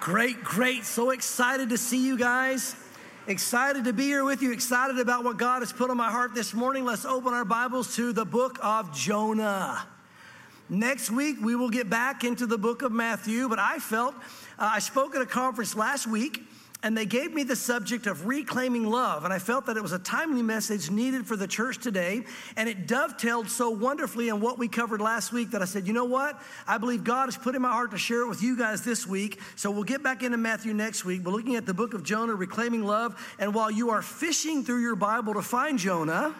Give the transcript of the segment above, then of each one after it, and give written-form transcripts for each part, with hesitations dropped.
Great. So excited to see you guys. Excited to be here with you. Excited about what God has put on my heart this morning. Let's open our Bibles to the book of Jonah. Next week, we will get back into the book of Matthew, but I spoke at a conference last week, and they gave me the subject of reclaiming love, and I felt that it was a timely message needed for the church today, and it dovetailed so wonderfully in what we covered last week that I said, you know what? I believe God has put in my heart to share it with you guys this week, so we'll get back into Matthew next week. We're looking at the book of Jonah, reclaiming love, and while you are fishing through your Bible to find Jonah,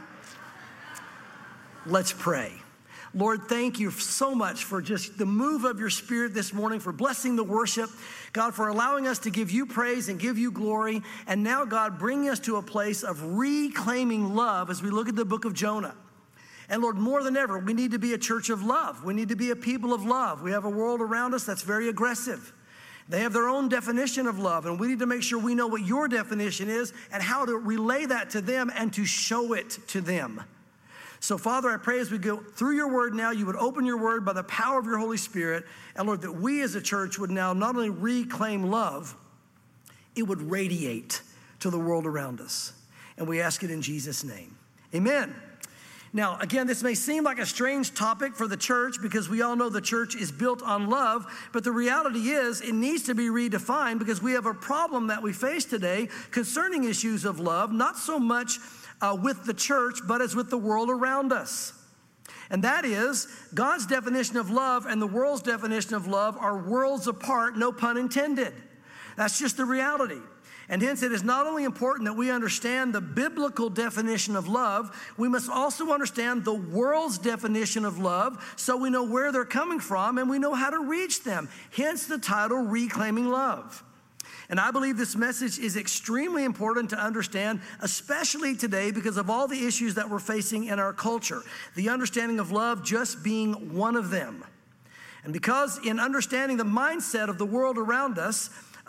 let's pray. Lord, thank you so much for just the move of your Spirit this morning, for blessing the worship. God, for allowing us to give you praise and give you glory. And now, God, bringing us to a place of reclaiming love as we look at the book of Jonah. And Lord, more than ever, we need to be a church of love. We need to be a people of love. We have a world around us that's very aggressive. They have their own definition of love, and we need to make sure we know what your definition is and how to relay that to them and to show it to them. So, Father, I pray as we go through your word now, you would open your word by the power of your Holy Spirit. And, Lord, that we as a church would now not only reclaim love, it would radiate to the world around us. And we ask it in Jesus' name. Amen. Now, again, this may seem like a strange topic for the church because we all know the church is built on love. But the reality is it needs to be redefined because we have a problem that we face today concerning issues of love, not so much with the church, but as with the world around us. And that is, God's definition of love and the world's definition of love are worlds apart, no pun intended. That's just the reality. And hence, it is not only important that we understand the biblical definition of love, we must also understand the world's definition of love so we know where they're coming from and we know how to reach them. Hence the title, Reclaiming Love. And I believe this message is extremely important to understand, especially today because of all the issues that we're facing in our culture. The understanding of love just being one of them. And because in understanding the mindset of the world around us,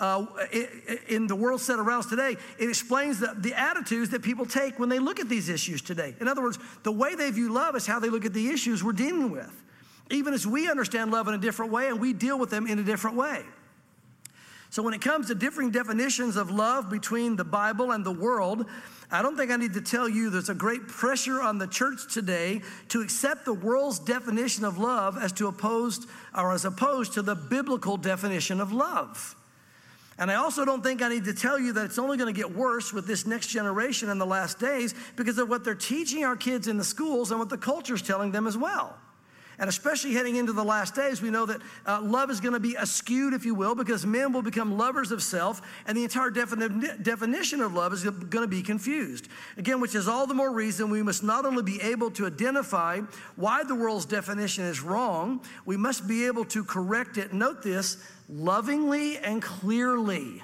in the world set around us today, it explains the attitudes that people take when they look at these issues today. In other words, the way they view love is how they look at the issues we're dealing with. Even as we understand love in a different way and we deal with them in a different way. So when it comes to differing definitions of love between the Bible and the world, I don't think I need to tell you there's a great pressure on the church today to accept the world's definition of love as opposed to the biblical definition of love. And I also don't think I need to tell you that it's only going to get worse with this next generation in the last days because of what they're teaching our kids in the schools and what the culture's telling them as well. And especially heading into the last days, we know that love is going to be askewed, if you will, because men will become lovers of self, and the entire definition of love is going to be confused. Again, which is all the more reason we must not only be able to identify why the world's definition is wrong, we must be able to correct it, note this, lovingly and clearly.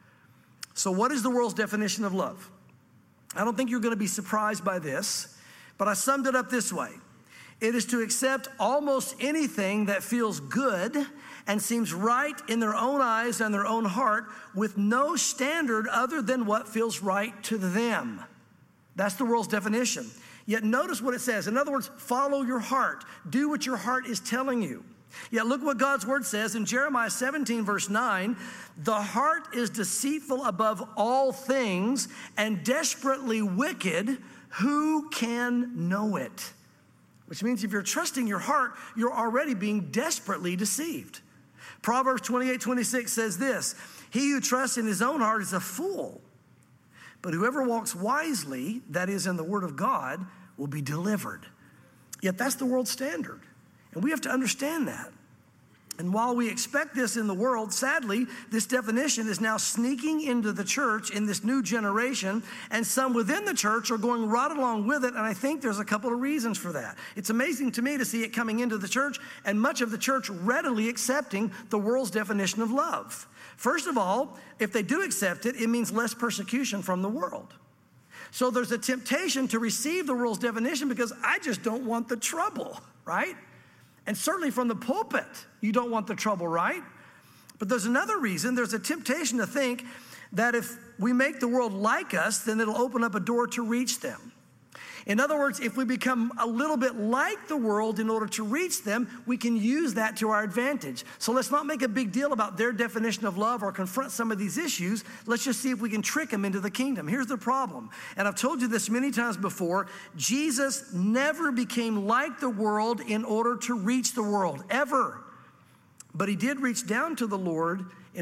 So what is the world's definition of love? I don't think you're going to be surprised by this, but I summed it up this way. It is to accept almost anything that feels good and seems right in their own eyes and their own heart with no standard other than what feels right to them. That's the world's definition. Yet notice what it says. In other words, follow your heart. Do what your heart is telling you. Yet look what God's word says in Jeremiah 17, verse 9. The heart is deceitful above all things and desperately wicked. Who can know it? Which means if you're trusting your heart, you're already being desperately deceived. Proverbs 28:26 says this, he who trusts in his own heart is a fool, but whoever walks wisely, that is in the word of God, will be delivered. Yet that's the world's standard, and we have to understand that. And while we expect this in the world, sadly, this definition is now sneaking into the church in this new generation, and some within the church are going right along with it, and I think there's a couple of reasons for that. It's amazing to me to see it coming into the church, and much of the church readily accepting the world's definition of love. First of all, if they do accept it, it means less persecution from the world. So there's a temptation to receive the world's definition because I just don't want the trouble, right? And certainly from the pulpit, you don't want the trouble, right? But there's another reason. There's a temptation to think that if we make the world like us, then it'll open up a door to reach them. In other words, if we become a little bit like the world in order to reach them, we can use that to our advantage. So let's not make a big deal about their definition of love or confront some of these issues. Let's just see if we can trick them into the kingdom. Here's the problem, and I've told you this many times before. Jesus never became like the world in order to reach the world, ever. But he did reach down to the Lord,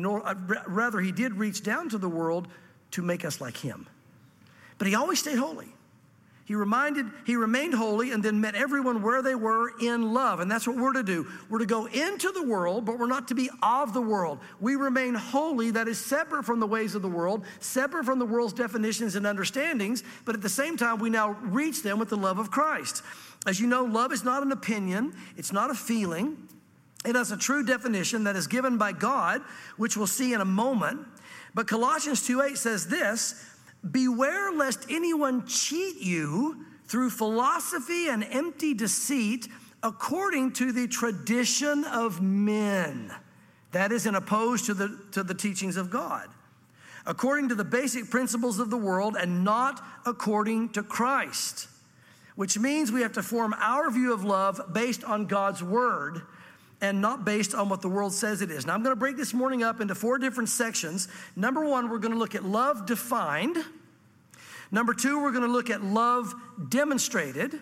he did reach down to the world to make us like him. But he always stayed holy. He remained holy and then met everyone where they were in love. And that's what we're to do. We're to go into the world, but we're not to be of the world. We remain holy, that is separate from the ways of the world, separate from the world's definitions and understandings, but at the same time, we now reach them with the love of Christ. As you know, love is not an opinion. It's not a feeling. It has a true definition that is given by God, which we'll see in a moment. But Colossians 2:8 says this, "Beware lest anyone cheat you through philosophy and empty deceit according to the tradition of men." That is in opposed to the teachings of God. According to the basic principles of the world and not according to Christ. Which means we have to form our view of love based on God's word and not based on what the world says it is. Now, I'm going to break this morning up into 4 different sections. Number 1, we're going to look at love defined. Number 2, we're going to look at love demonstrated.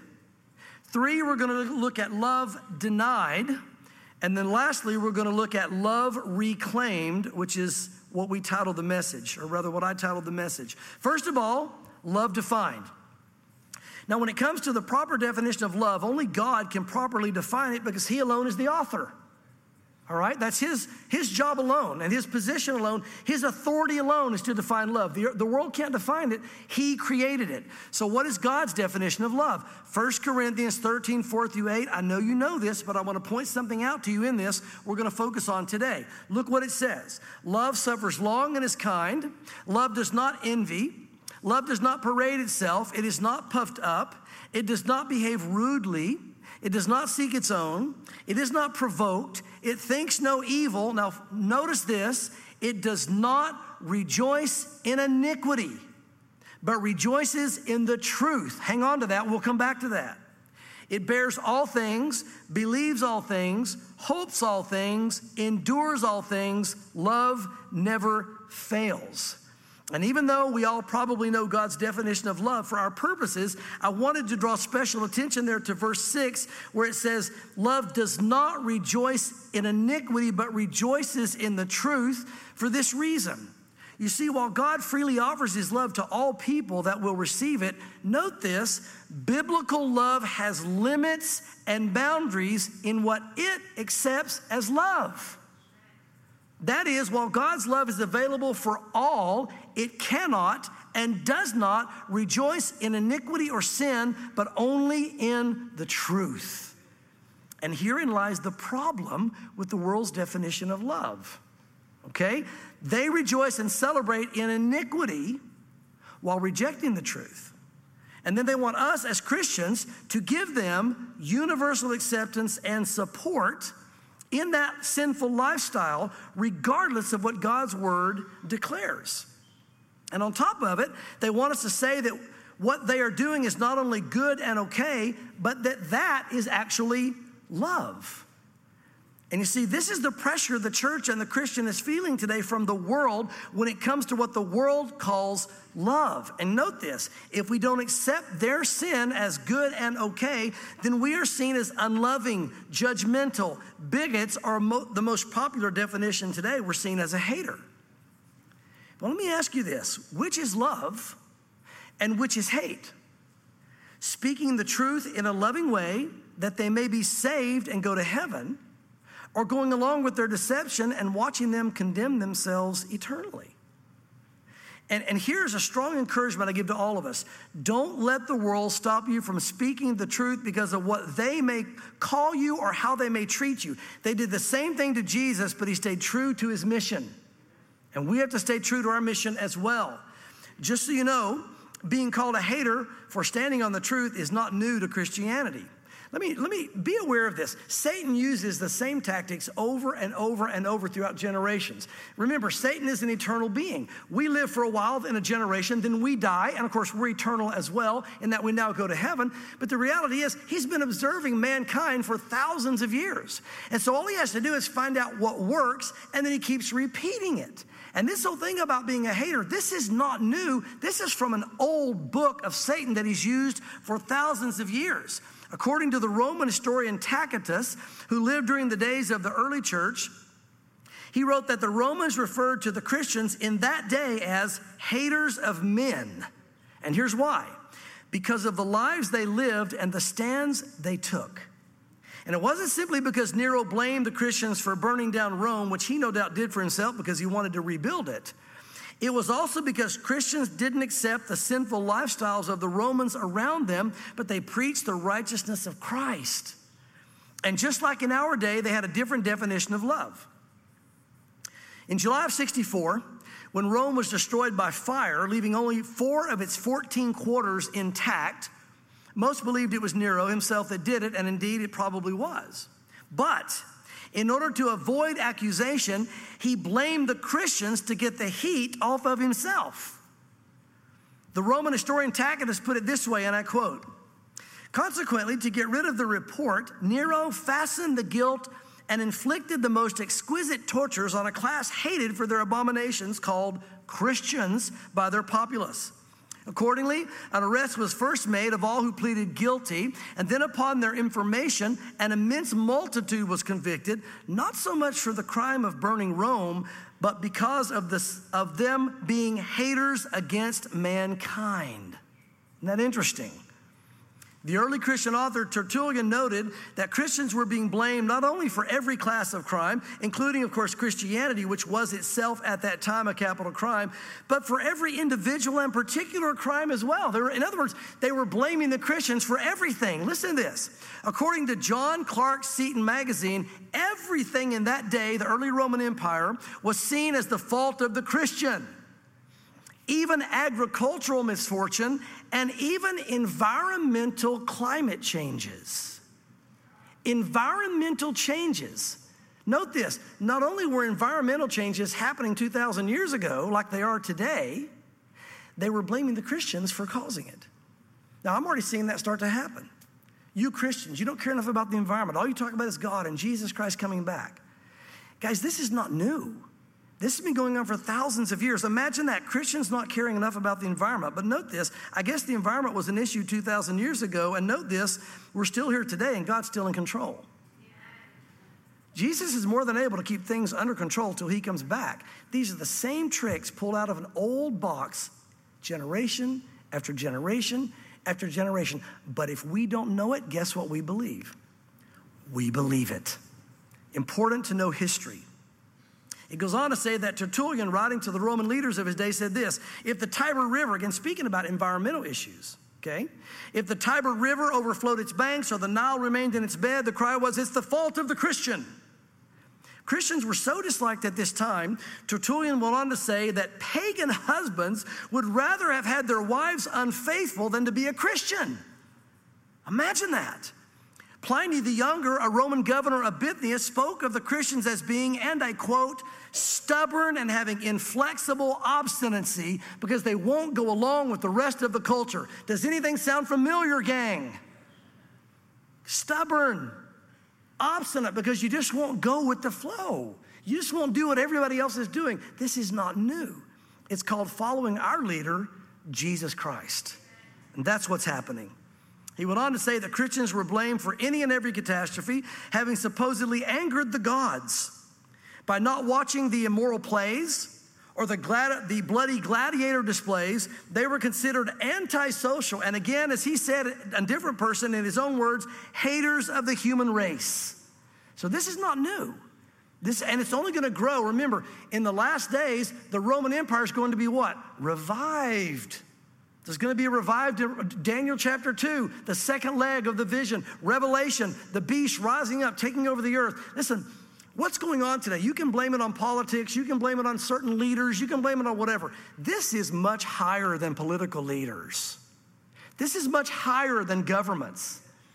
3, we're going to look at love denied. And then lastly, we're going to look at love reclaimed, which is what we titled the message, or rather what I titled the message. First of all, love defined. Now, when it comes to the proper definition of love, only God can properly define it because he alone is the author. All right? That's his job alone and his position alone. His authority alone is to define love. The world can't define it. He created it. So what is God's definition of love? 1 Corinthians 13, 4-8. I know you know this, but I want to point something out to you in this we're going to focus on today. Look what it says. Love suffers long and is kind. Love does not envy. Love does not parade itself. It is not puffed up. It does not behave rudely. It does not seek its own. It is not provoked. It thinks no evil. Now, notice this. It does not rejoice in iniquity, but rejoices in the truth. Hang on to that. We'll come back to that. It bears all things, believes all things, hopes all things, endures all things. Love never fails. And even though we all probably know God's definition of love, for our purposes, I wanted to draw special attention there to verse 6, where it says, love does not rejoice in iniquity, but rejoices in the truth for this reason. You see, while God freely offers his love to all people that will receive it, note this, biblical love has limits and boundaries in what it accepts as love. That is, while God's love is available for all, it cannot and does not rejoice in iniquity or sin, but only in the truth. And herein lies the problem with the world's definition of love. Okay? They rejoice and celebrate in iniquity while rejecting the truth. And then they want us as Christians to give them universal acceptance and support in that sinful lifestyle, regardless of what God's word declares. And on top of it, they want us to say that what they are doing is not only good and okay, but that is actually love. And you see, this is the pressure the church and the Christian is feeling today from the world when it comes to what the world calls love. And note this, if we don't accept their sin as good and okay, then we are seen as unloving, judgmental, bigots, or the most popular definition today, we're seen as a hater. Well, let me ask you this, which is love and which is hate? Speaking the truth in a loving way that they may be saved and go to heaven, or going along with their deception and watching them condemn themselves eternally. And here's a strong encouragement I give to all of us. Don't let the world stop you from speaking the truth because of what they may call you or how they may treat you. They did the same thing to Jesus, but he stayed true to his mission. And we have to stay true to our mission as well. Just so you know, being called a hater for standing on the truth is not new to Christianity. Let me be aware of this. Satan uses the same tactics over and over and over throughout generations. Remember, Satan is an eternal being. We live for a while in a generation, then we die, and of course we're eternal as well in that we now go to heaven. But the reality is he's been observing mankind for thousands of years. And so all he has to do is find out what works, and then he keeps repeating it. And this whole thing about being a hater, this is not new. This is from an old book of Satan that he's used for thousands of years. According to the Roman historian Tacitus, who lived during the days of the early church, he wrote that the Romans referred to the Christians in that day as haters of men. And here's why. Because of the lives they lived and the stands they took. And it wasn't simply because Nero blamed the Christians for burning down Rome, which he no doubt did for himself because he wanted to rebuild it. It was also because Christians didn't accept the sinful lifestyles of the Romans around them, but they preached the righteousness of Christ. And just like in our day, they had a different definition of love. In July of 64, when Rome was destroyed by fire, leaving only 4 of its 14 quarters intact, most believed it was Nero himself that did it, and indeed it probably was. But in order to avoid accusation, he blamed the Christians to get the heat off of himself. The Roman historian Tacitus put it this way, and I quote, "Consequently, to get rid of the report, Nero fastened the guilt and inflicted the most exquisite tortures on a class hated for their abominations called Christians by their populace. Accordingly, an arrest was first made of all who pleaded guilty, and then upon their information, an immense multitude was convicted, not so much for the crime of burning Rome, but because of them being haters against mankind." Isn't that interesting? The early Christian author Tertullian noted that Christians were being blamed not only for every class of crime, including, of course, Christianity, which was itself at that time a capital crime, but for every individual and particular crime as well. In other words, they were blaming the Christians for everything. Listen to this. According to John Clark Seton magazine, everything in that day, the early Roman Empire, was seen as the fault of the Christian. Even agricultural misfortune, and even environmental climate changes. Environmental changes. Note this, not only were environmental changes happening 2,000 years ago like they are today, they were blaming the Christians for causing it. Now, I'm already seeing that start to happen. You Christians, you don't care enough about the environment. All you talk about is God and Jesus Christ coming back. Guys, this is not new. This has been going on for thousands of years. Imagine that, Christians not caring enough about the environment. But note this, I guess the environment was an issue 2,000 years ago. And note this, we're still here today and God's still in control. Jesus is more than able to keep things under control till he comes back. These are the same tricks pulled out of an old box, generation after generation after generation. But if we don't know it, guess what we believe? We believe it. Important to know history. It goes on to say that Tertullian, writing to the Roman leaders of his day, said this: if the Tiber River, again speaking about environmental issues, okay, if the Tiber River overflowed its banks or the Nile remained in its bed, the cry was, it's the fault of the Christian. Christians were so disliked at this time, Tertullian went on to say that pagan husbands would rather have had their wives unfaithful than to be a Christian. Imagine that. Pliny the Younger, a Roman governor of Bithynia, spoke of the Christians as being, and I quote, stubborn and having inflexible obstinacy because they won't go along with the rest of the culture. Does anything sound familiar, gang? Stubborn, obstinate, because you just won't go with the flow. You just won't do what everybody else is doing. This is not new. It's called following our leader, Jesus Christ. And that's what's happening. He went on to say that Christians were blamed for any and every catastrophe, having supposedly angered the gods by not watching the immoral plays or the bloody gladiator displays. They were considered antisocial, and again, as he said, a different person in his own words, haters of the human race. So this is not new. And it's only going to grow. Remember, in the last days, the Roman Empire is going to be what? Revived. There's going to be a revived Daniel chapter 2, the second leg of the vision. Revelation, the beast rising up, taking over the earth. Listen, what's going on today? You can blame it on politics. You can blame it on certain leaders. You can blame it on whatever. This is much higher than political leaders. This is much higher than governments.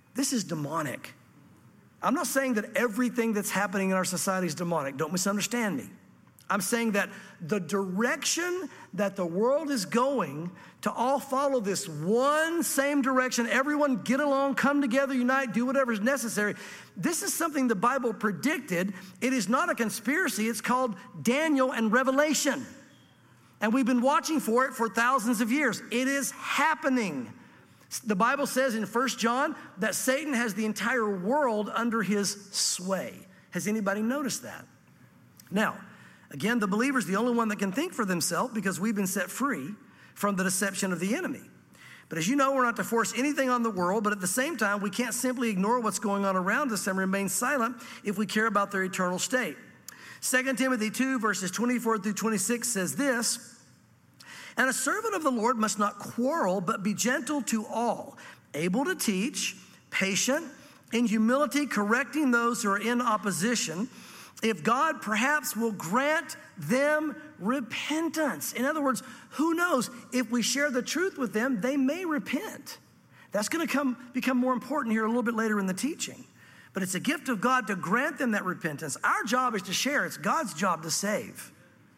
This is demonic. I'm not saying that everything that's happening in our society is demonic. Don't misunderstand me. I'm saying that the direction that the world is going to all follow this one same direction, everyone get along, come together, unite, do whatever is necessary. This is something the Bible predicted. It is not a conspiracy. It's called Daniel and Revelation. And we've been watching for it for thousands of years. It is happening. The Bible says in 1 John that Satan has the entire world under his sway. Has anybody noticed that? Now, again, the believer's the only one that can think for themselves because we've been set free from the deception of the enemy. But as you know, we're not to force anything on the world, but at the same time, we can't simply ignore what's going on around us and remain silent if we care about their eternal state. 2 Timothy 2, verses 24 through 26 says this, "And a servant of the Lord must not quarrel, but be gentle to all, able to teach, patient, in humility correcting those who are in opposition, if God perhaps will grant them repentance." In other words, who knows? If we share the truth with them, they may repent. That's going to become more important here a little bit later in the teaching. But it's a gift of God to grant them that repentance. Our job is to share. It's God's job to save.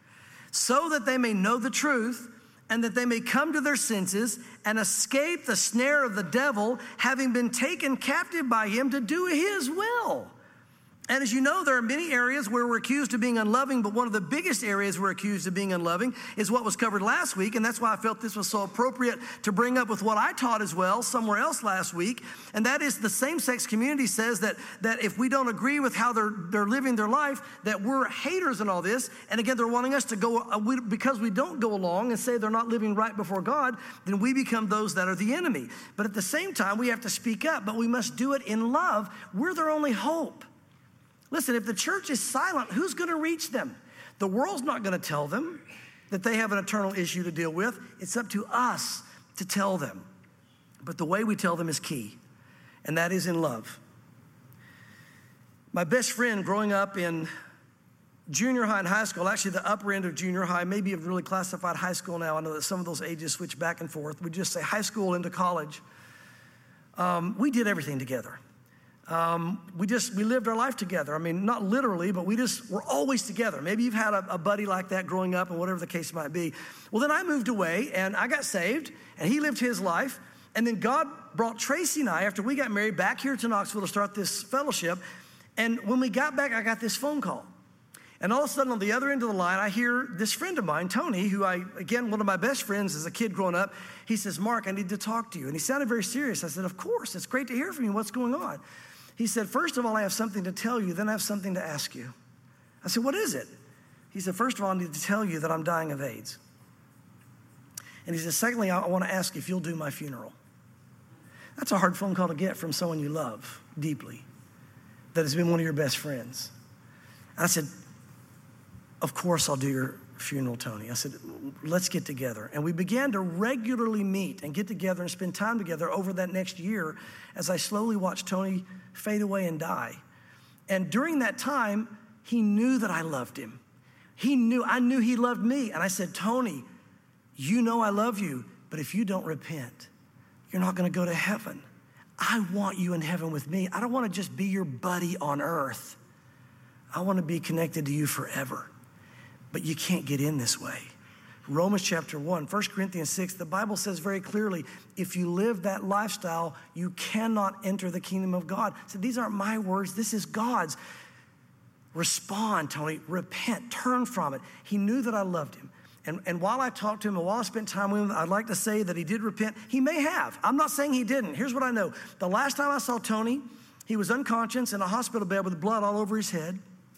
So that they may know the truth and that they may come to their senses and escape the snare of the devil, having been taken captive by him to do his will. And as you know, there are many areas where we're accused of being unloving, but one of the biggest areas we're accused of being unloving is what was covered last week, and that's why I felt this was so appropriate to bring up with what I taught as well somewhere else last week, and that is the same-sex community says that if we don't agree with how they're living their life, that we're haters in all this, and again, they're wanting us to go, because we don't go along and say they're not living right before God, then we become those that are the enemy. But at the same time, we have to speak up, but we must do it in love. We're their only hope. Listen, if the church is silent, who's going to reach them? The world's not going to tell them that they have an eternal issue to deal with. It's up to us to tell them. But the way we tell them is key, and that is in love. My best friend growing up in junior high and high school, actually the upper end of junior high, maybe you've really classified high school now. I know that some of those ages switch back and forth. We just say high school into college. We did everything together. We lived our life together. I mean, not literally, but we're always together. Maybe you've had a buddy like that growing up and whatever the case might be. Well, then I moved away and I got saved and he lived his life. And then God brought Tracy and I, after we got married, back here to Knoxville to start this fellowship. And when we got back, I got this phone call. And all of a sudden on the other end of the line, I hear this friend of mine, Tony, who again, one of my best friends as a kid growing up. He says, "Mark, I need to talk to you." And he sounded very serious. I said, "Of course, it's great to hear from you. What's going on?" He said, "First of all, I have something to tell you, then I have something to ask you." I said, "What is it?" He said, "First of all, I need to tell you that I'm dying of AIDS." And he said, "Secondly, I want to ask if you'll do my funeral." That's a hard phone call to get from someone you love deeply, that has been one of your best friends. And I said, "Of course I'll do your funeral, Tony." I said, "Let's get together." And we began to regularly meet and get together and spend time together over that next year as I slowly watched Tony fade away and die. And during that time, he knew that I loved him. I knew he loved me. And I said, "Tony, you know I love you, but if you don't repent, you're not going to go to heaven. I want you in heaven with me. I don't want to just be your buddy on earth. I want to be connected to you forever. But you can't get in this way." Romans chapter 1, 1 Corinthians 6, the Bible says very clearly, if you live that lifestyle, you cannot enter the kingdom of God. So these aren't my words, this is God's. Respond, Tony, repent, turn from it. He knew that I loved him. And while I talked to him and while I spent time with him, I'd like to say that he did repent. He may have. I'm not saying he didn't. Here's what I know. The last time I saw Tony, he was unconscious in a hospital bed with blood all over his head.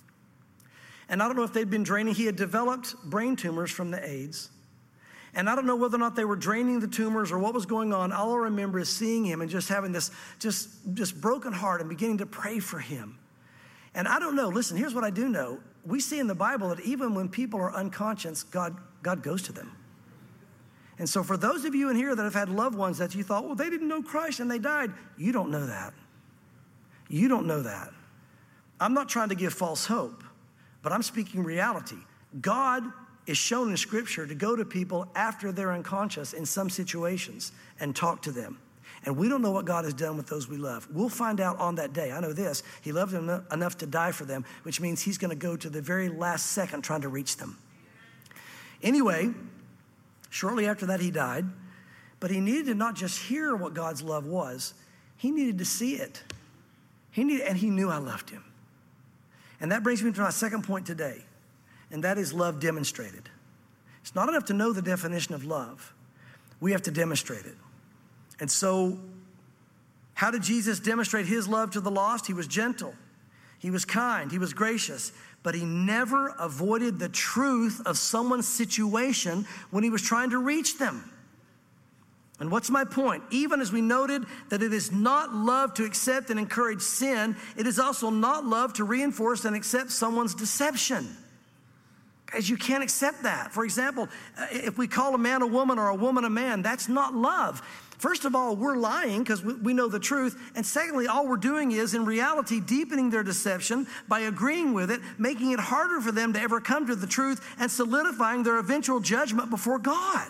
And I don't know if they'd been draining. He had developed brain tumors from the AIDS. And I don't know whether or not they were draining the tumors or what was going on. All I remember is seeing him and just having this just broken heart and beginning to pray for him. And I don't know. Listen, here's what I do know. We see in the Bible that even when people are unconscious, God goes to them. And so for those of you in here that have had loved ones that you thought, well, they didn't know Christ and they died, you don't know that. You don't know that. I'm not trying to give false hope, but I'm speaking reality. God is shown in Scripture to go to people after they're unconscious in some situations and talk to them. And we don't know what God has done with those we love. We'll find out on that day. I know this. He loved them enough to die for them, which means he's going to go to the very last second trying to reach them. Anyway, shortly after that, he died. But he needed to not just hear what God's love was. He needed to see it. And he knew I loved him. And that brings me to my second point today. And that is love demonstrated. It's not enough to know the definition of love. We have to demonstrate it. And so, how did Jesus demonstrate his love to the lost? He was gentle. He was kind. He was gracious. But he never avoided the truth of someone's situation when he was trying to reach them. And what's my point? Even as we noted that it is not love to accept and encourage sin, it is also not love to reinforce and accept someone's deception. Guys, you can't accept that. For example, if we call a man a woman or a woman a man, that's not love. First of all, we're lying because we know the truth. And secondly, all we're doing is, in reality, deepening their deception by agreeing with it, making it harder for them to ever come to the truth and solidifying their eventual judgment before God.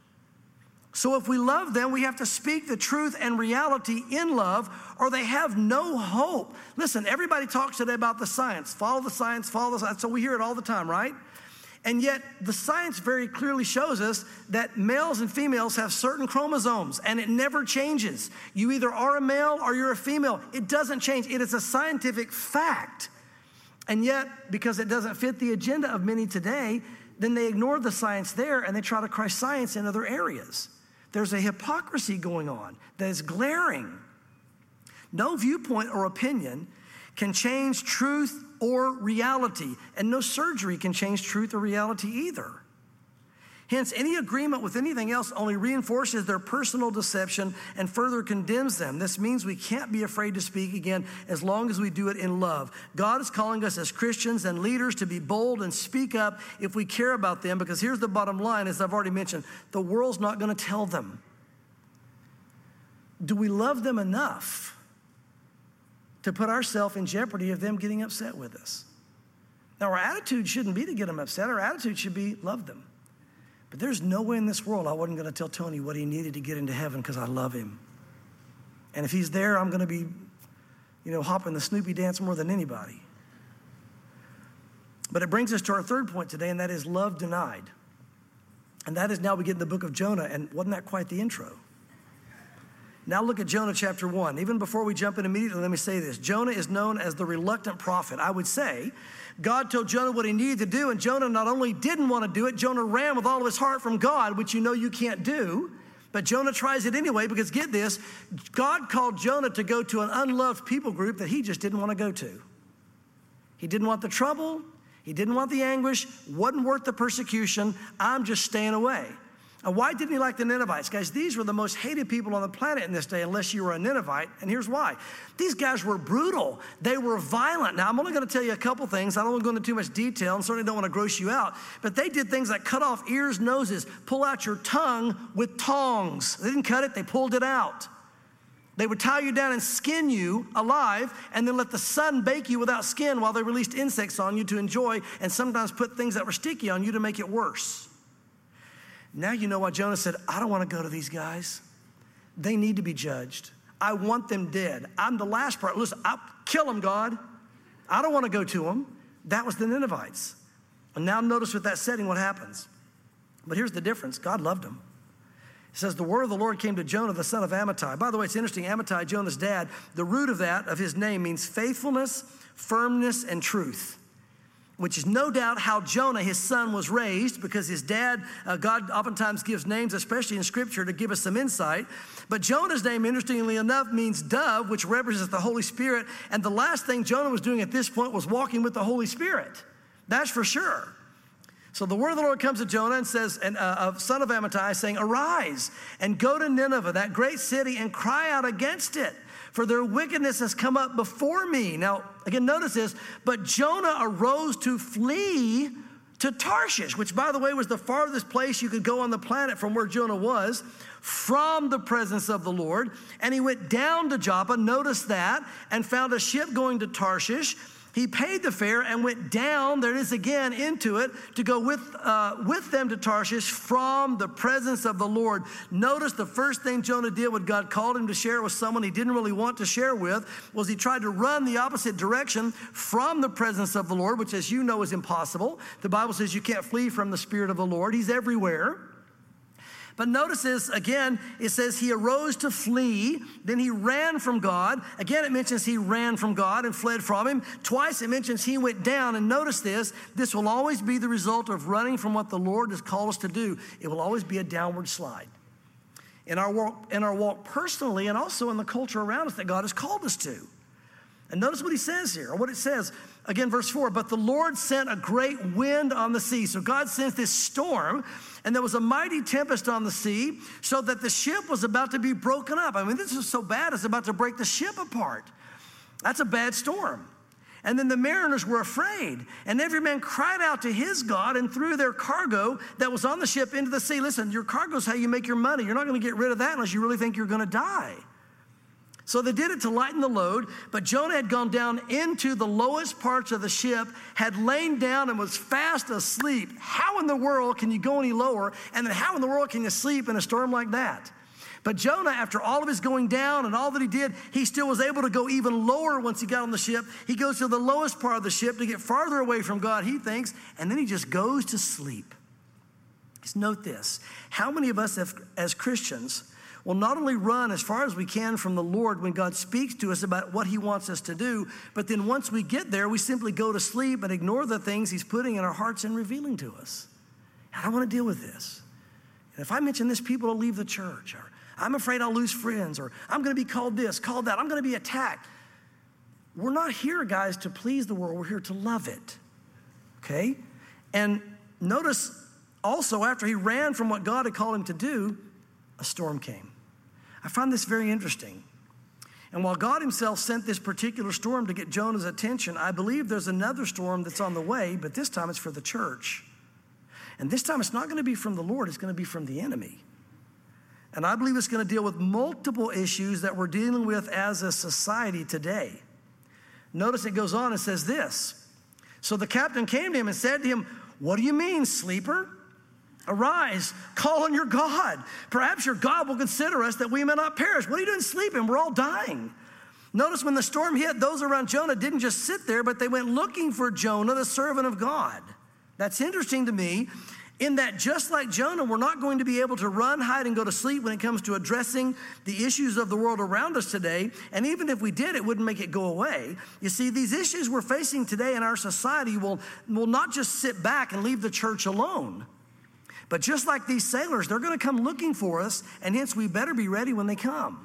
So if we love them, we have to speak the truth and reality in love, or they have no hope. Listen, everybody talks today about the science. Follow the science, follow the science. So we hear it all the time, right? And yet the science very clearly shows us that males and females have certain chromosomes, and it never changes. You either are a male or you're a female. It doesn't change. It is a scientific fact. And yet, because it doesn't fit the agenda of many today, then they ignore the science there and they try to cry science in other areas. There's a hypocrisy going on that is glaring. No viewpoint or opinion can change truth or reality, and no surgery can change truth or reality either. Hence, any agreement with anything else only reinforces their personal deception and further condemns them. This means we can't be afraid to speak again as long as we do it in love. God is calling us as Christians and leaders to be bold and speak up if we care about them, because here's the bottom line, as I've already mentioned, the world's not going to tell them. Do we love them enough to put ourselves in jeopardy of them getting upset with us? Now, our attitude shouldn't be to get them upset. Our attitude should be love them. But there's no way in this world I wasn't going to tell Tony what he needed to get into heaven because I love him. And if he's there, I'm going to be, hopping the Snoopy dance more than anybody. But it brings us to our third point today, and that is love denied. And that is now we get in the book of Jonah, and wasn't that quite the intro? Now look at Jonah chapter 1. Even before we jump in immediately, let me say this. Jonah is known as the reluctant prophet. I would say God told Jonah what he needed to do, and Jonah not only didn't want to do it, Jonah ran with all of his heart from God, which you can't do. But Jonah tries it anyway, because get this, God called Jonah to go to an unloved people group that he just didn't want to go to. He didn't want the trouble. He didn't want the anguish. Wasn't worth the persecution. I'm just staying away. And why didn't he like the Ninevites? Guys, these were the most hated people on the planet in this day, unless you were a Ninevite. And here's why. These guys were brutal. They were violent. Now, I'm only going to tell you a couple things. I don't want to go into too much detail and certainly don't want to gross you out. But they did things like cut off ears, noses, pull out your tongue with tongs. They didn't cut it. They pulled it out. They would tie you down and skin you alive and then let the sun bake you without skin while they released insects on you to enjoy, and sometimes put things that were sticky on you to make it worse. Now you know why Jonah said, I don't want to go to these guys. They need to be judged. I want them dead. I'm the last part. Listen, I'll kill them, God. I don't want to go to them. That was the Ninevites. And now notice with that setting what happens. But here's the difference. God loved them. It says, the word of the Lord came to Jonah, the son of Amittai. By the way, it's interesting. Amittai, Jonah's dad, the root of his name means faithfulness, firmness, and truth, which is no doubt how Jonah, his son, was raised, because his dad, God oftentimes gives names, especially in Scripture, to give us some insight. But Jonah's name, interestingly enough, means dove, which represents the Holy Spirit. And the last thing Jonah was doing at this point was walking with the Holy Spirit. That's for sure. So the word of the Lord comes to Jonah and says, son of Amittai, saying, arise and go to Nineveh, that great city, and cry out against it, for their wickedness has come up before me. Now, again, notice this, but Jonah arose to flee to Tarshish, which, by the way, was the farthest place you could go on the planet from where Jonah was, from the presence of the Lord. And he went down to Joppa, notice that, and found a ship going to Tarshish. he paid the fare and went down, there it is again, into it, to go with them to Tarshish from the presence of the Lord. Notice the first thing Jonah did when God called him to share with someone he didn't really want to share with was he tried to run the opposite direction from the presence of the Lord, which, as you know, is impossible. The Bible says you can't flee from the Spirit of the Lord. He's everywhere. But notice this, again, it says he arose to flee, then he ran from God. Again, it mentions he ran from God and fled from him. Twice it mentions he went down, and notice this will always be the result of running from what the Lord has called us to do. It will always be a downward slide. In our walk personally and also in the culture around us that God has called us to. And notice what he says here, or what it says, again, verse 4, but the Lord sent a great wind on the sea. So God sent this storm, and there was a mighty tempest on the sea, so that the ship was about to be broken up. I mean, this is so bad, it's about to break the ship apart. That's a bad storm. And then the mariners were afraid, and every man cried out to his God and threw their cargo that was on the ship into the sea. Listen, your cargo is how you make your money. You're not going to get rid of that unless you really think you're going to die. So they did it to lighten the load, but Jonah had gone down into the lowest parts of the ship, had lain down and was fast asleep. How in the world can you go any lower? And then how in the world can you sleep in a storm like that? But Jonah, after all of his going down and all that he did, he still was able to go even lower once he got on the ship. He goes to the lowest part of the ship to get farther away from God, he thinks, and then he just goes to sleep. Just note this. How many of us as Christians will not only run as far as we can from the Lord when God speaks to us about what he wants us to do, but then once we get there, we simply go to sleep and ignore the things he's putting in our hearts and revealing to us. I don't want to deal with this. And if I mention this, people will leave the church, or I'm afraid I'll lose friends, or I'm going to be called this, called that, I'm going to be attacked. We're not here, guys, to please the world. We're here to love it, okay? And notice also, after he ran from what God had called him to do, a storm came. I find this very interesting. And while God himself sent this particular storm to get Jonah's attention, I believe there's another storm that's on the way, but this time it's for the church. And this time it's not going to be from the Lord, it's going to be from the enemy. And I believe it's going to deal with multiple issues that we're dealing with as a society today. Notice it goes on and says this. So the captain came to him and said to him, "What do you mean, sleeper? Arise, call on your God. Perhaps your God will consider us that we may not perish." What are you doing sleeping? We're all dying. Notice when the storm hit, those around Jonah didn't just sit there, but they went looking for Jonah, the servant of God. That's interesting to me, in that just like Jonah, we're not going to be able to run, hide, and go to sleep when it comes to addressing the issues of the world around us today. And even if we did, it wouldn't make it go away. You see, these issues we're facing today in our society will not just sit back and leave the church alone. But just like these sailors, they're going to come looking for us, and hence we better be ready when they come.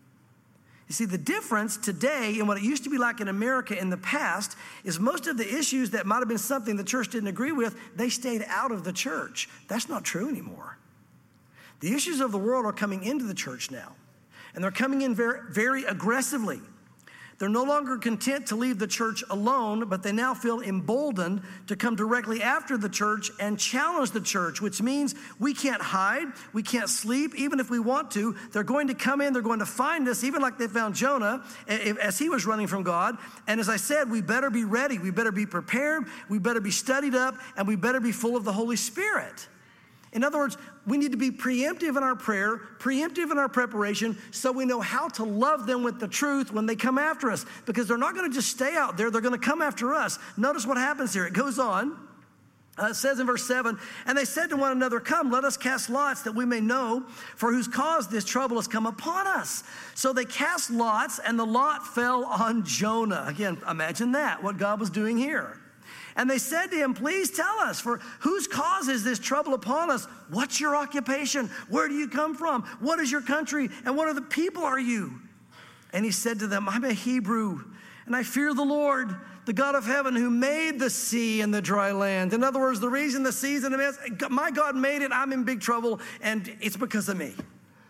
You see, the difference today and what it used to be like in America in the past is most of the issues that might have been something the church didn't agree with, they stayed out of the church. That's not true anymore. The issues of the world are coming into the church now, and they're coming in very, very aggressively. They're no longer content to leave the church alone, but they now feel emboldened to come directly after the church and challenge the church, which means we can't hide, we can't sleep, even if we want to. They're going to come in, they're going to find us, even like they found Jonah as he was running from God. And as I said, we better be ready, we better be prepared, we better be studied up, and we better be full of the Holy Spirit. In other words, we need to be preemptive in our prayer, preemptive in our preparation, so we know how to love them with the truth when they come after us, because they're not going to just stay out there, they're going to come after us. Notice what happens here. It goes on. It says in verse 7, "And they said to one another, 'Come, let us cast lots that we may know for whose cause this trouble has come upon us.' So they cast lots, and the lot fell on Jonah." Again, imagine that, what God was doing here. "And they said to him, 'Please tell us, for whose cause is this trouble upon us? What's your occupation? Where do you come from? What is your country? And what are the people are you?' And he said to them, 'I'm a Hebrew, and I fear the Lord, the God of heaven, who made the sea and the dry land.'" In other words, the reason the seas and the mess, my God made it, I'm in big trouble, and it's because of me.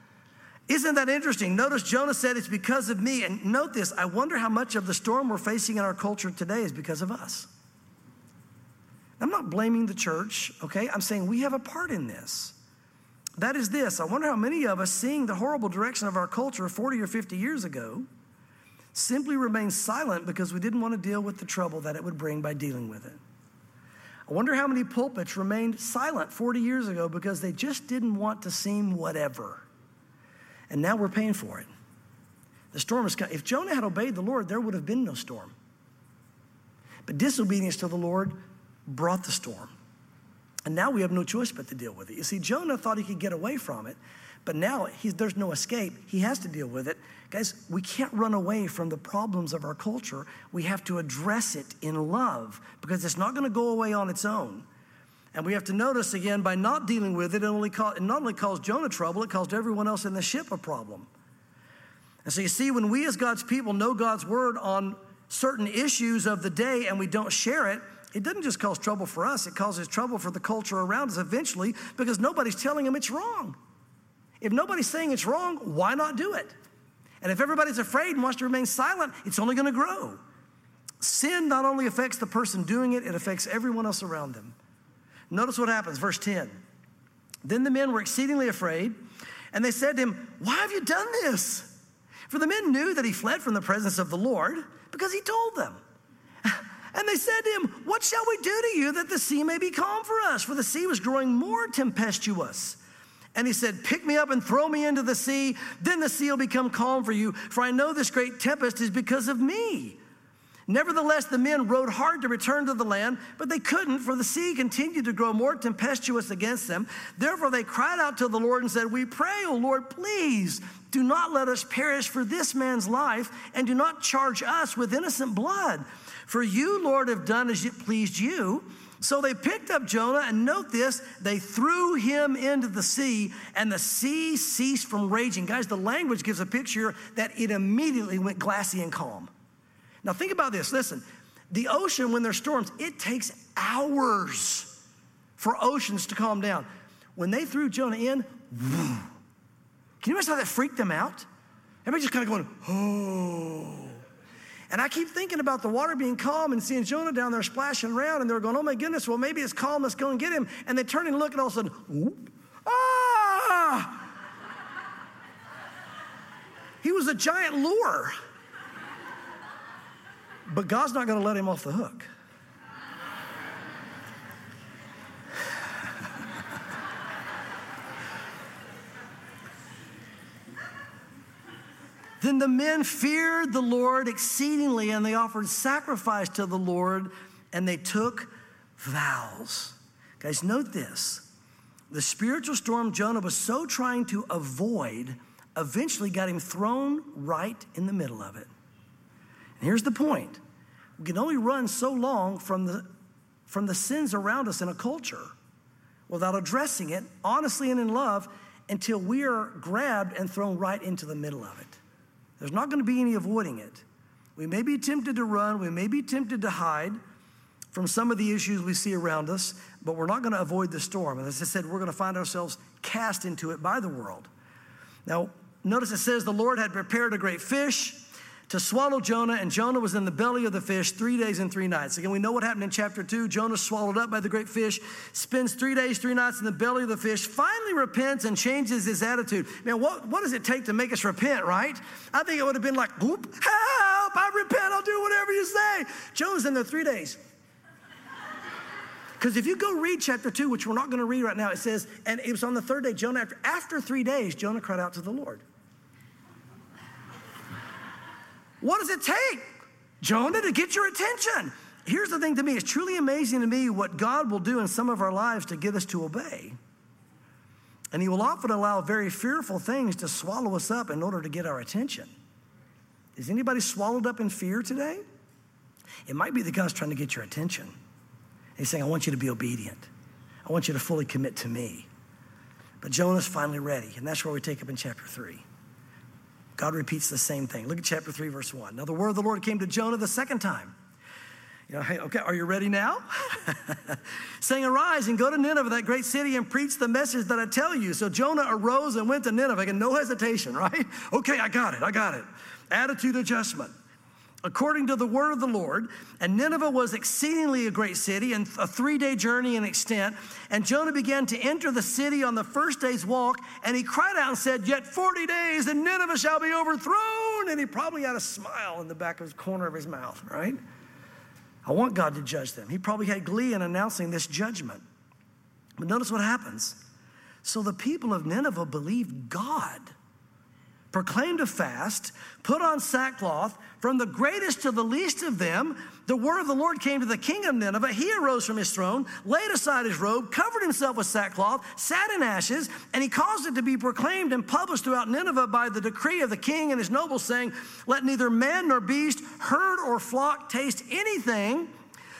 Isn't that interesting? Notice Jonah said it's because of me. And note this, I wonder how much of the storm we're facing in our culture today is because of us. I'm not blaming the church, okay? I'm saying we have a part in this. That is this. I wonder how many of us, seeing the horrible direction of our culture 40 or 50 years ago, simply remained silent because we didn't want to deal with the trouble that it would bring by dealing with it. I wonder how many pulpits remained silent 40 years ago because they just didn't want to seem whatever. And now we're paying for it. The storm is coming. If Jonah had obeyed the Lord, there would have been no storm. But disobedience to the Lord brought the storm. And now we have no choice but to deal with it. You see, Jonah thought he could get away from it, but now there's no escape. He has to deal with it. Guys, we can't run away from the problems of our culture. We have to address it in love because it's not going to go away on its own. And we have to notice, again, by not dealing with it, it not only caused Jonah trouble, it caused everyone else in the ship a problem. And so you see, when we as God's people know God's word on certain issues of the day and we don't share it, it doesn't just cause trouble for us, it causes trouble for the culture around us eventually because nobody's telling them it's wrong. If nobody's saying it's wrong, why not do it? And if everybody's afraid and wants to remain silent, it's only going to grow. Sin not only affects the person doing it, it affects everyone else around them. Notice what happens, verse 10. Then the men were exceedingly afraid, and they said to him, "Why have you done this?" For the men knew that he fled from the presence of the Lord because he told them. And they said to him, "What shall we do to you that the sea may be calm for us?" For the sea was growing more tempestuous. And he said, "Pick me up and throw me into the sea. Then the sea will become calm for you. For I know this great tempest is because of me." Nevertheless, the men rowed hard to return to the land, but they couldn't, for the sea continued to grow more tempestuous against them. Therefore, they cried out to the Lord and said, "We pray, O Lord, please do not let us perish for this man's life, and do not charge us with innocent blood. For you, Lord, have done as it pleased you." So they picked up Jonah, and note this, they threw him into the sea, and the sea ceased from raging. Guys, the language gives a picture that it immediately went glassy and calm. Now think about this, listen, the ocean, when there's storms, it takes hours for oceans to calm down. When they threw Jonah in, can you imagine how that freaked them out? Everybody just kind of going, oh. And I keep thinking about the water being calm and seeing Jonah down there splashing around, and they're going, "Oh my goodness, well maybe it's calm, let's go and get him." And they turn and look, and all of a sudden, whoop, ah! He was a giant lure. But God's not going to let him off the hook. Then the men feared the Lord exceedingly, and they offered sacrifice to the Lord, and they took vows. Guys, note this. The spiritual storm Jonah was so trying to avoid eventually got him thrown right in the middle of it. And here's the point. We can only run so long from the sins around us in a culture without addressing it honestly and in love until we are grabbed and thrown right into the middle of it. There's not going to be any avoiding it. We may be tempted to run. We may be tempted to hide from some of the issues we see around us, but we're not going to avoid the storm. And as I said, we're going to find ourselves cast into it by the world. Now, notice it says the Lord had prepared a great fish to swallow Jonah, and Jonah was in the belly of the fish 3 days and 3 nights. Again, we know what happened in chapter 2. Jonah swallowed up by the great fish, spends 3 days, 3 nights in the belly of the fish, finally repents and changes his attitude. Man, what does it take to make us repent, right? I think it would have been like, whoop, help, I repent, I'll do whatever you say. Jonah's in there 3 days. Because if you go read chapter 2, which we're not going to read right now, it says, and it was on the third day, Jonah, after 3 days, Jonah cried out to the Lord. What does it take, Jonah, to get your attention? Here's the thing to me. It's truly amazing to me what God will do in some of our lives to get us to obey. And he will often allow very fearful things to swallow us up in order to get our attention. Is anybody swallowed up in fear today? It might be that God's trying to get your attention. He's saying, I want you to be obedient. I want you to fully commit to me. But Jonah's finally ready, and that's where we take up in chapter 3. God repeats the same thing. Look at chapter 3, verse 1. Now the word of the Lord came to Jonah the second time. Hey, okay, are you ready now? Saying, arise and go to Nineveh, that great city, and preach the message that I tell you. So Jonah arose and went to Nineveh, and no hesitation, right? Okay, I got it. Attitude adjustment. According to the word of the Lord, and Nineveh was exceedingly a great city and a 3-day journey in extent. And Jonah began to enter the city on the first day's walk, and he cried out and said, yet 40 days and Nineveh shall be overthrown. doing it. He probably had a smile in the back of his corner of his mouth, right? I want God to judge them. He probably had glee in announcing this judgment. But notice what happens. So the people of Nineveh believed God, proclaimed a fast, put on sackcloth. From the greatest to the least of them, the word of the Lord came to the king of Nineveh. He arose from his throne, laid aside his robe, covered himself with sackcloth, sat in ashes, and he caused it to be proclaimed and published throughout Nineveh by the decree of the king and his nobles, saying, let neither man nor beast, herd or flock taste anything.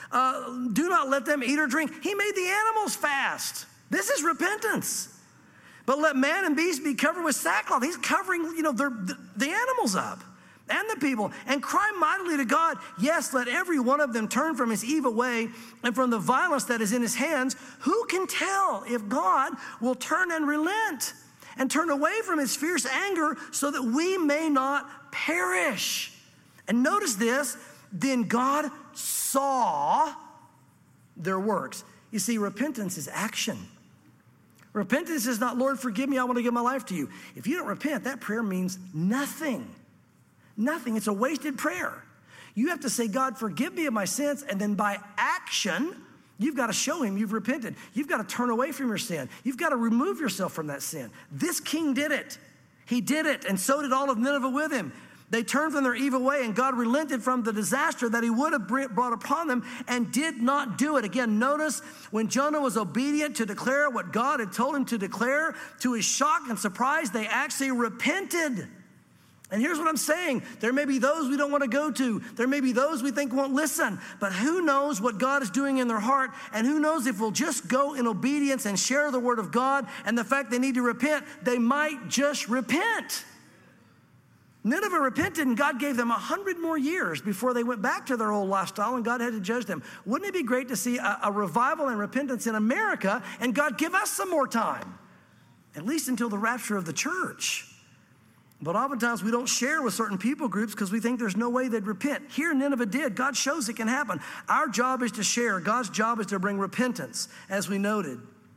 Do not let them eat or drink. He made the animals fast. This is repentance. But let man and beast be covered with sackcloth. He's covering, the animals up and the people, and cry mightily to God. Yes, let every one of them turn from his evil way and from the violence that is in his hands. Who can tell if God will turn and relent and turn away from his fierce anger so that we may not perish? And notice this, then God saw their works. You see, repentance is action. Repentance is not, Lord, forgive me, I want to give my life to you. If you don't repent, that prayer means nothing. Nothing. It's a wasted prayer. You have to say, God, forgive me of my sins, and then by action, you've got to show him you've repented. You've got to turn away from your sin. You've got to remove yourself from that sin. This king did it. He did it, and so did all of Nineveh with him. They turned from their evil way, and God relented from the disaster that he would have brought upon them and did not do it. Again, notice when Jonah was obedient to declare what God had told him to declare, to his shock and surprise, they actually repented. And here's what I'm saying. There may be those we don't want to go to. There may be those we think won't listen. But who knows what God is doing in their heart? And who knows if we'll just go in obedience and share the word of God and the fact they need to repent, they might just repent. Nineveh repented, and God gave them 100 more years before they went back to their old lifestyle, and God had to judge them. Wouldn't it be great to see a revival and repentance in America, and God give us some more time, at least until the rapture of the church? But oftentimes we don't share with certain people groups because we think there's no way they'd repent. Here Nineveh did. God shows it can happen. Our job is to share. God's job is to bring repentance, as we noted.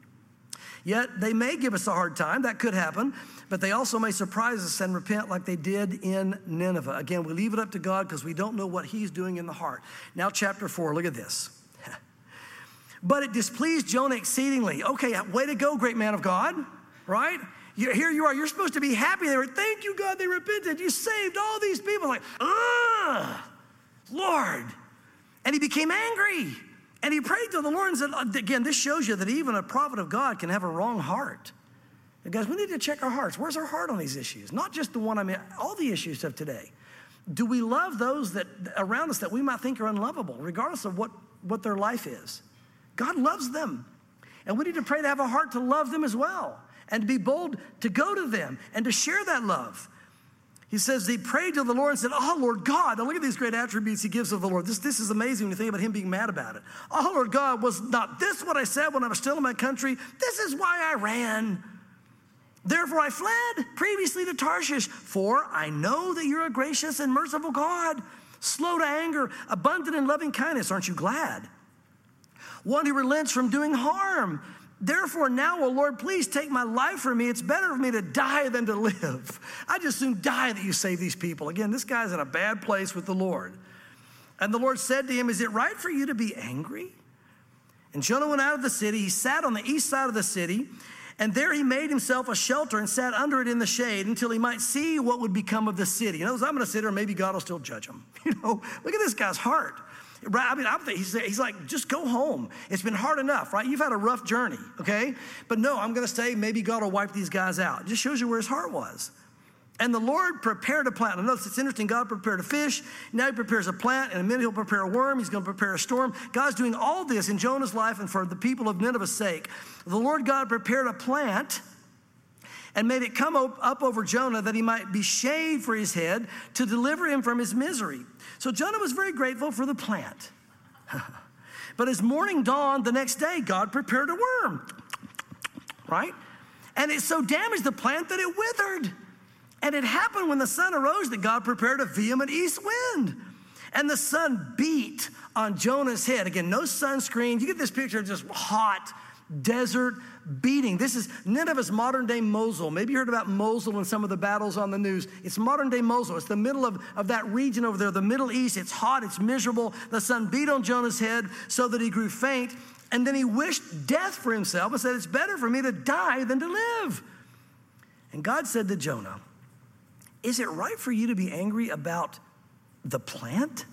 Yet they may give us a hard time. That could happen. But they also may surprise us and repent like they did in Nineveh. Again, we leave it up to God because we don't know what he's doing in the heart. Now, chapter 4, look at this. But it displeased Jonah exceedingly. Okay, way to go, great man of God, right? Here you are. You're supposed to be happy. Thank you, God, they repented. You saved all these people. Like, Lord. And he became angry. And he prayed to the Lord and said, again, this shows you that even a prophet of God can have a wrong heart. And guys, we need to check our hearts. Where's our heart on these issues? Not just the one, all the issues of today. Do we love those that around us that we might think are unlovable, regardless of what their life is? God loves them. And we need to pray to have a heart to love them as well, and to be bold to go to them and to share that love. He says he prayed to the Lord and said, oh, Lord God. Now look at these great attributes he gives of the Lord. This is amazing when you think about him being mad about it. Oh, Lord God, was not this what I said when I was still in my country? This is why I ran. Therefore I fled previously to Tarshish, for I know that you're a gracious and merciful God, slow to anger, abundant in loving kindness. Aren't you glad? One who relents from doing harm. Therefore now, O Lord, please take my life from me. It's better for me to die than to live. I just soon die that you save these people. Again, this guy's in a bad place with the Lord. And the Lord said to him, is it right for you to be angry? And Jonah went out of the city. He sat on the east side of the city, and there he made himself a shelter and sat under it in the shade until he might see what would become of the city. You know, I'm going to sit here and maybe God will still judge him. Look at this guy's heart. He's like, just go home. It's been hard enough, right? You've had a rough journey, okay? But no, I'm going to stay. Maybe God will wipe these guys out. It just shows you where his heart was. And the Lord prepared a plant. Now notice it's interesting. God prepared a fish. Now he prepares a plant. In a minute he'll prepare a worm. He's going to prepare a storm. God's doing all this in Jonah's life and for the people of Nineveh's sake. The Lord God prepared a plant and made it come up over Jonah that he might be shade for his head to deliver him from his misery. So Jonah was very grateful for the plant. But as morning dawned the next day, God prepared a worm, right? And it so damaged the plant that it withered. And it happened when the sun arose that God prepared a vehement east wind. And the sun beat on Jonah's head. Again, no sunscreen. You get this picture of just hot, desert beating. This is Nineveh's modern day Mosul. Maybe you heard about Mosul and some of the battles on the news. It's modern day Mosul. It's the middle of that region over there, the Middle East. It's hot, it's miserable. The sun beat on Jonah's head so that he grew faint. And then he wished death for himself and said, it's better for me to die than to live. And God said to Jonah, is it right for you to be angry about the plant?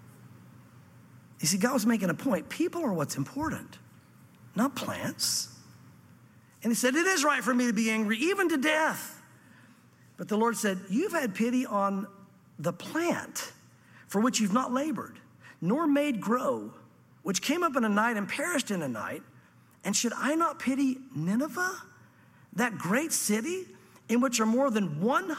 You see, God was making a point. People are what's important, not plants. And he said, it is right for me to be angry, even to death. But the Lord said, you've had pity on the plant for which you've not labored, nor made grow, which came up in a night and perished in a night. And should I not pity Nineveh, that great city, in which are more than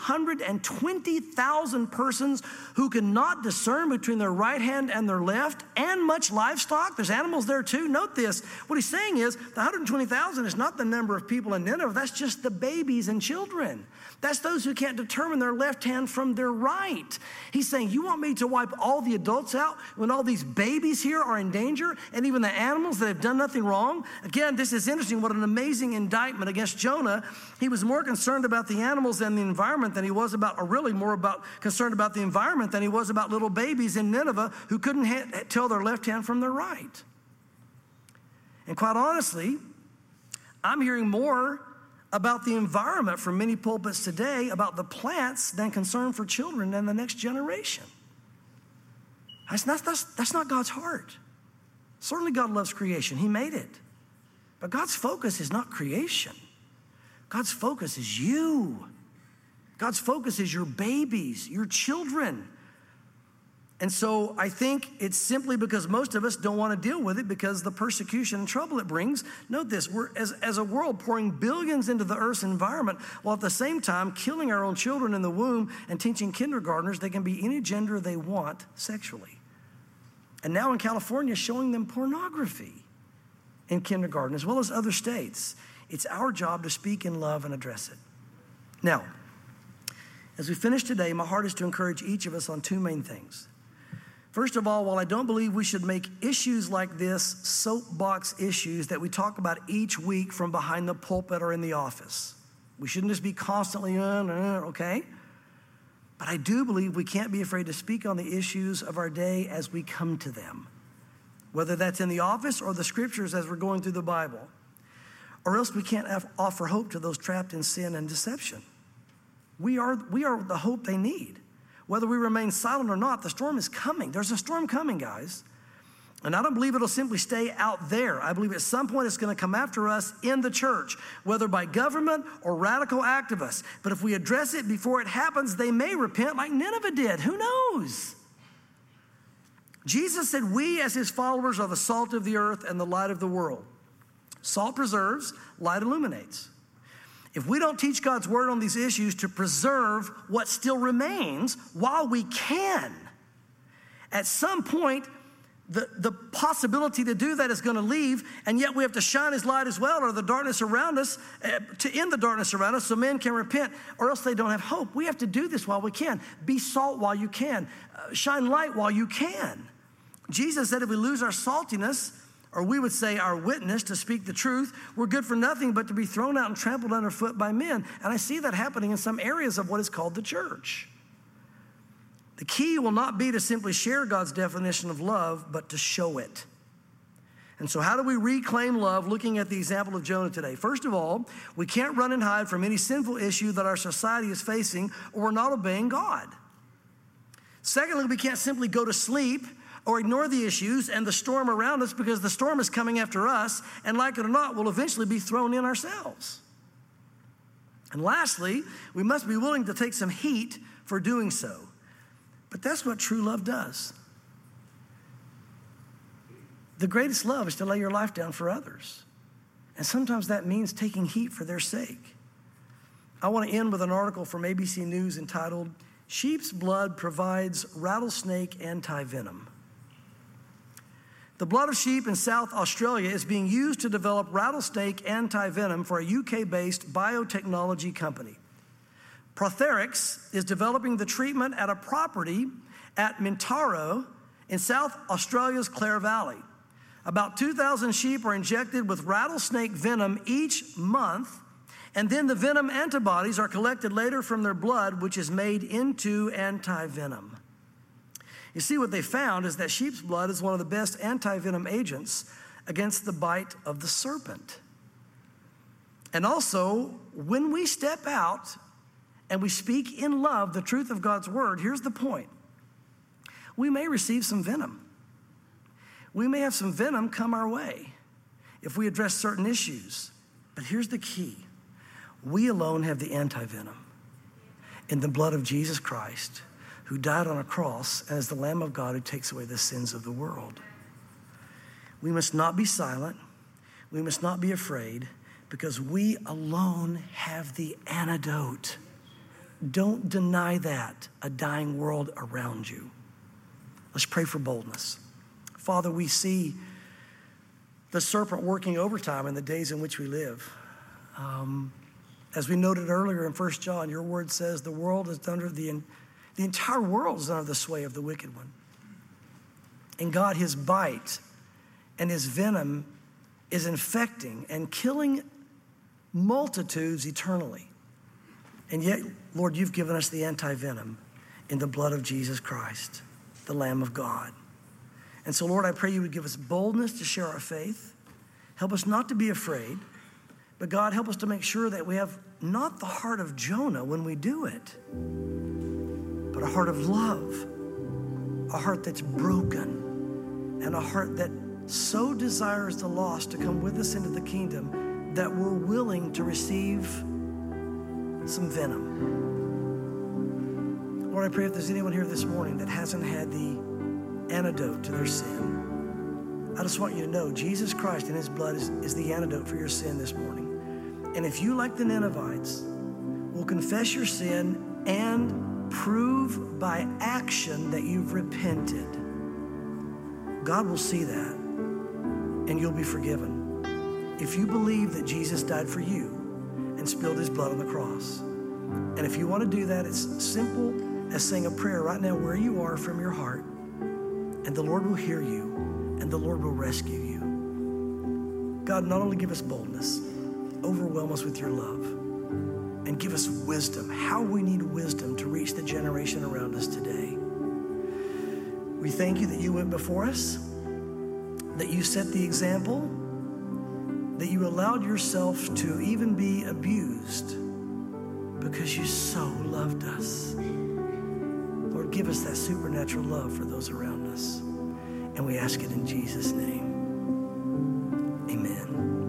120,000 persons who cannot discern between their right hand and their left, and much livestock? There's animals there too. Note this. What he's saying is the 120,000 is not the number of people in Nineveh. That's just the babies and children. That's those who can't determine their left hand from their right. He's saying, you want me to wipe all the adults out when all these babies here are in danger, and even the animals that have done nothing wrong? Again, this is interesting. What an amazing indictment against Jonah. He was more concerned about the animals and the environment than he was about, or really more concerned about the environment than he was about little babies in Nineveh who couldn't tell their left hand from their right. And quite honestly, I'm hearing more about the environment from many pulpits today, about the plants, than concern for children and the next generation. That's not God's heart. Certainly God loves creation. He made it. But God's focus is not creation. God's focus is you. God's focus is your babies, your children. And so I think it's simply because most of us don't want to deal with it because the persecution and trouble it brings. Note this, we're as a world pouring billions into the earth's environment while at the same time killing our own children in the womb and teaching kindergartners they can be any gender they want sexually. And now in California, showing them pornography in kindergarten as well as other states. It's our job to speak in love and address it. Now, as we finish today, my heart is to encourage each of us on two main things. First of all, while I don't believe we should make issues like this soapbox issues that we talk about each week from behind the pulpit or in the office. We shouldn't just be constantly, okay? But I do believe we can't be afraid to speak on the issues of our day as we come to them, whether that's in the office or the scriptures as we're going through the Bible. Or else we can't offer hope to those trapped in sin and deception. We are the hope they need. Whether we remain silent or not, the storm is coming. There's a storm coming, guys. And I don't believe it'll simply stay out there. I believe at some point it's going to come after us in the church, whether by government or radical activists. But if we address it before it happens, they may repent like Nineveh did. Who knows? Jesus said we as his followers are the salt of the earth and the light of the world. Salt preserves, light illuminates. If we don't teach God's word on these issues to preserve what still remains while we can, at some point, the possibility to do that is going to leave, and yet we have to shine his light as well, or the darkness around us, to end the darkness around us so men can repent, or else they don't have hope. We have to do this while we can. Be salt while you can. Shine light while you can. Jesus said if we lose our saltiness, or we would say our witness to speak the truth, we're good for nothing but to be thrown out and trampled underfoot by men. And I see that happening in some areas of what is called the church. The key will not be to simply share God's definition of love, but to show it. And so how do we reclaim love looking at the example of Jonah today? First of all, we can't run and hide from any sinful issue that our society is facing, or we're not obeying God. Secondly, we can't simply go to sleep or ignore the issues and the storm around us because the storm is coming after us, and like it or not, we'll eventually be thrown in ourselves. And lastly, we must be willing to take some heat for doing so. But that's what true love does. The greatest love is to lay your life down for others. And sometimes that means taking heat for their sake. I want to end with an article from ABC News entitled, "Sheep's Blood Provides Rattlesnake Anti-Venom." The blood of sheep in South Australia is being used to develop rattlesnake anti-venom for a UK-based biotechnology company. Protherix is developing the treatment at a property at Mintaro in South Australia's Clare Valley. About 2,000 sheep are injected with rattlesnake venom each month, and then the venom antibodies are collected later from their blood, which is made into anti-venom. You see, what they found is that sheep's blood is one of the best anti-venom agents against the bite of the serpent. And also, when we step out and we speak in love the truth of God's word, here's the point. We may receive some venom. We may have some venom come our way if we address certain issues. But here's the key. We alone have the anti-venom in the blood of Jesus Christ, who died on a cross and is the Lamb of God who takes away the sins of the world. We must not be silent. We must not be afraid, because we alone have the antidote. Don't deny that, a dying world around you. Let's pray for boldness. Father, we see the serpent working overtime in the days in which we live. As we noted earlier in 1 John, your word says the world is under the entire world is under the sway of the wicked one. And God, his bite and his venom is infecting and killing multitudes eternally. And yet, Lord, you've given us the anti-venom in the blood of Jesus Christ, the Lamb of God. And so, Lord, I pray you would give us boldness to share our faith. Help us not to be afraid. But God, help us to make sure that we have not the heart of Jonah when we do it, but a heart of love, a heart that's broken, and a heart that so desires the lost to come with us into the kingdom that we're willing to receive some venom. Lord, I pray if there's anyone here this morning that hasn't had the antidote to their sin, I just want you to know Jesus Christ and his blood is the antidote for your sin this morning. And if you, like the Ninevites, will confess your sin and prove by action that you've repented, God will see that and you'll be forgiven. If you believe that Jesus died for you and spilled his blood on the cross. And if you want to do that, it's simple as saying a prayer right now where you are from your heart, and the Lord will hear you and the Lord will rescue you. God, not only give us boldness, overwhelm us with your love, and give us wisdom, how we need wisdom to reach the generation around us today. We thank you that you went before us, that you set the example, that you allowed yourself to even be abused because you so loved us. Lord, give us that supernatural love for those around us. And we ask it in Jesus' name.